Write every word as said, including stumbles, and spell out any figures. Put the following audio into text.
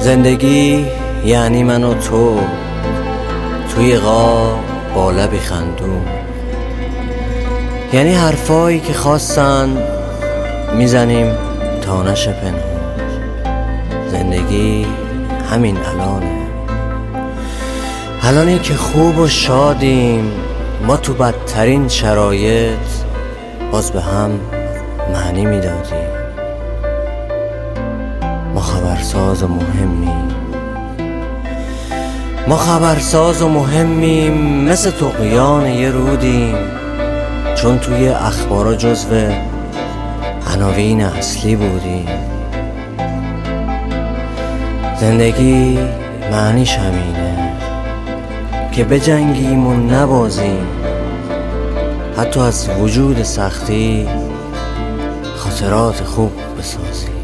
زندگی یعنی من و تو توی غار با لبی خندون، یعنی حرفایی که خواستن میزنیم تا نشه پنهون. زندگی همین الانه، الانی که خوب و شادیم، ما تو بدترین شرایط باز به هم معنی میدادیم. ما خبرساز و مهمیم، ما خبرساز و مهمیم، مثل طغیان یه رودیم، چون توی اخبارا جزو عناوین اصلی بودیم. زندگی معنیش همینه که بجنگیم و نبازیم، حتی از وجود سختی خاطرات خوب بسازیم.